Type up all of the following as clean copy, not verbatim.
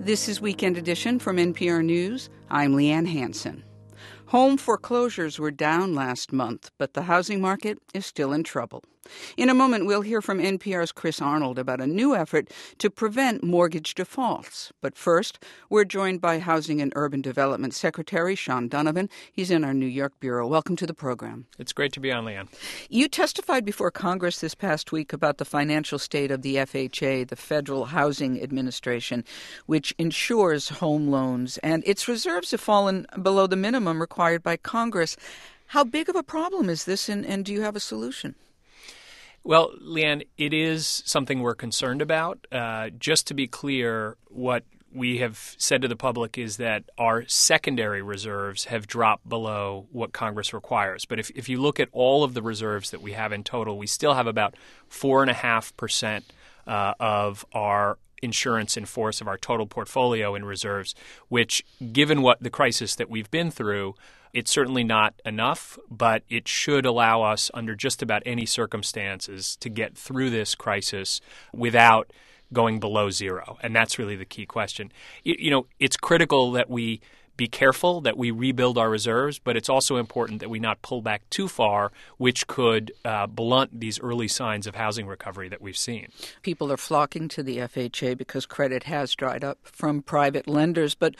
This is Weekend Edition from NPR News. I'm Leanne Hansen. Home foreclosures were down last month, but the housing market is still in trouble. In a moment, we'll hear from NPR's Chris Arnold about a new effort to prevent mortgage defaults. But first, we're joined by Housing and Urban Development Secretary Sean Donovan. He's in our New York bureau. Welcome to the program. It's great to be on, Leanne. You testified before Congress this past week about the financial state of the FHA, the Federal Housing Administration, which insures home loans, and its reserves have fallen below the minimum required by Congress. How big of a problem is this, and do you have a solution? Well, Leanne, it is something we're concerned about. Just to be clear, what we have said to the public is that our secondary reserves have dropped below what Congress requires. But if you look at all of the reserves that we have in total, we still have about 4.5% of our insurance in force of our total portfolio in reserves, which, given what the crisis that we've been through, it's certainly not enough, but it should allow us under just about any circumstances to get through this crisis without going below zero. And that's really the key question. It's critical that we be careful, that we rebuild our reserves, but it's also important that we not pull back too far, which could blunt these early signs of housing recovery that we've seen. People are flocking to the FHA because credit has dried up from private lenders. But,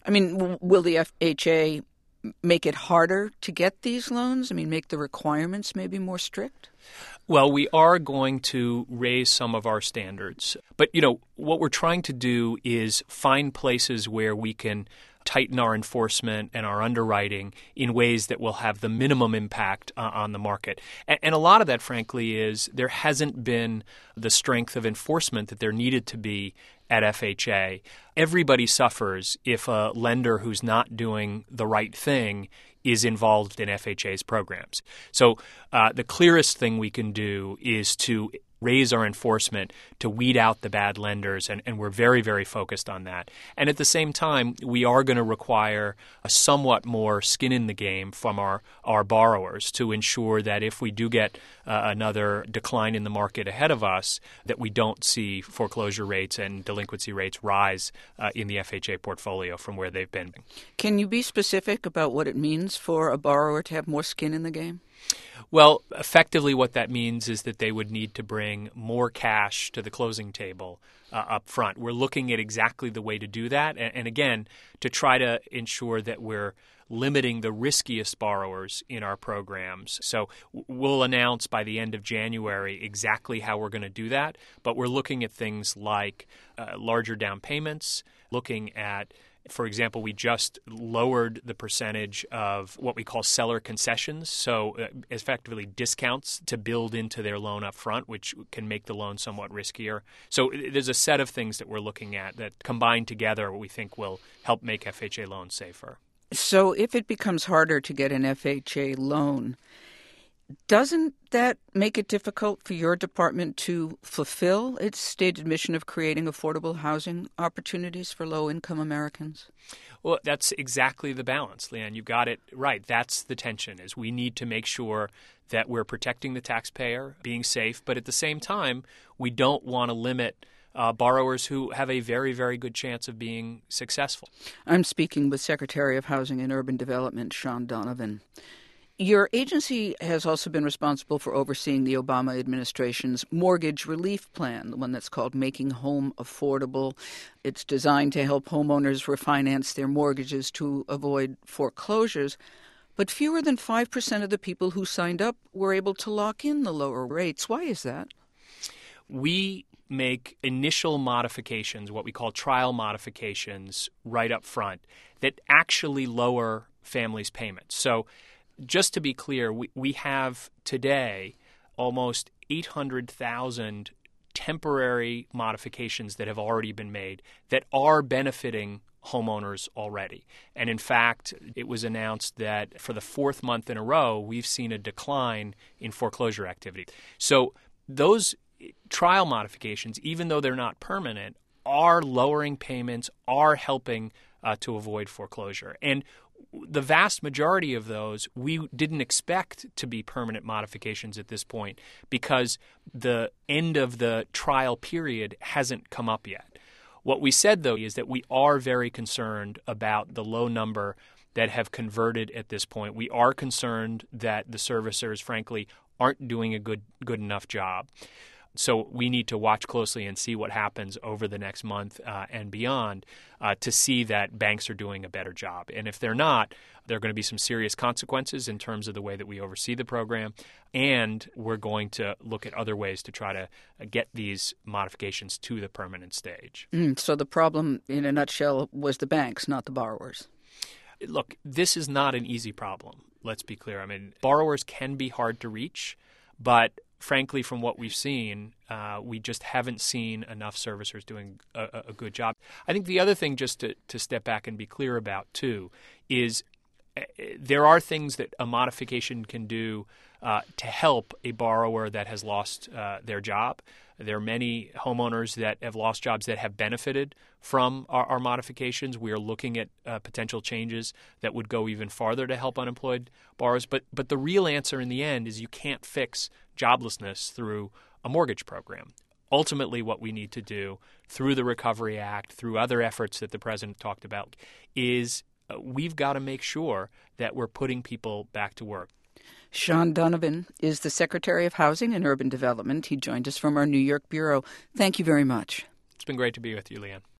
will the FHA make it harder to get these loans? Make the requirements maybe more strict? Well, we are going to raise some of our standards. But, what we're trying to do is find places where we can tighten our enforcement and our underwriting in ways that will have the minimum impact on the market. And a lot of that, frankly, is there hasn't been the strength of enforcement that there needed to be at FHA. Everybody suffers if a lender who's not doing the right thing is involved in FHA's programs. So the clearest thing we can do is to raise our enforcement to weed out the bad lenders, and we're very, very focused on that. And at the same time, we are going to require a somewhat more skin in the game from our borrowers to ensure that if we do get another decline in the market ahead of us, that we don't see foreclosure rates and delinquency rates rise in the FHA portfolio from where they've been. Can you be specific about what it means for a borrower to have more skin in the game? Well, effectively what that means is that they would need to bring more cash to the closing table up front. We're looking at exactly the way to do that, and again, to try to ensure that we're limiting the riskiest borrowers in our programs. So we'll announce by the end of January exactly how we're going to do that, but we're looking at things like larger down payments, looking at, for example, we just lowered the percentage of what we call seller concessions, so effectively discounts to build into their loan up front, which can make the loan somewhat riskier. So there's a set of things that we're looking at that combined together we think will help make FHA loans safer. So if it becomes harder to get an FHA loan, doesn't that make it difficult for your department to fulfill its stated mission of creating affordable housing opportunities for low-income Americans? Well, that's exactly the balance, Leanne. You've got it right. That's the tension, is we need to make sure that we're protecting the taxpayer, being safe, but at the same time, we don't want to limit borrowers who have a very, very good chance of being successful. I'm speaking with Secretary of Housing and Urban Development, Sean Donovan. Your agency has also been responsible for overseeing the Obama administration's mortgage relief plan, the one that's called Making Home Affordable. It's designed to help homeowners refinance their mortgages to avoid foreclosures. But fewer than 5% of the people who signed up were able to lock in the lower rates. Why is that? We make initial modifications, what we call trial modifications, right up front that actually lower families' payments. So just to be clear, we have today almost 800,000 temporary modifications that have already been made that are benefiting homeowners already. And in fact, it was announced that for the fourth month in a row, we've seen a decline in foreclosure activity. So those trial modifications, even though they're not permanent, are lowering payments, are helping to avoid foreclosure. And the vast majority of those we didn't expect to be permanent modifications at this point because the end of the trial period hasn't come up yet. What we said, though, is that we are very concerned about the low number that have converted at this point. We are concerned that the servicers, frankly, aren't doing a good enough job. So we need to watch closely and see what happens over the next month and beyond to see that banks are doing a better job. And if they're not, there are going to be some serious consequences in terms of the way that we oversee the program. And we're going to look at other ways to try to get these modifications to the permanent stage. So the problem, in a nutshell, was the banks, not the borrowers. Look, this is not an easy problem. Let's be clear. I mean, borrowers can be hard to reach, but frankly, from what we've seen, we just haven't seen enough servicers doing a good job. I think the other thing, just to step back and be clear about, too, is there are things that a modification can do to help a borrower that has lost their job. There are many homeowners that have lost jobs that have benefited from our modifications. We are looking at potential changes that would go even farther to help unemployed borrowers. But the real answer in the end is you can't fix joblessness through a mortgage program. Ultimately, what we need to do through the Recovery Act, through other efforts that the president talked about, is we've got to make sure that we're putting people back to work. Sean Donovan is the Secretary of Housing and Urban Development. He joined us from our New York bureau. Thank you very much. It's been great to be with you, Leanne.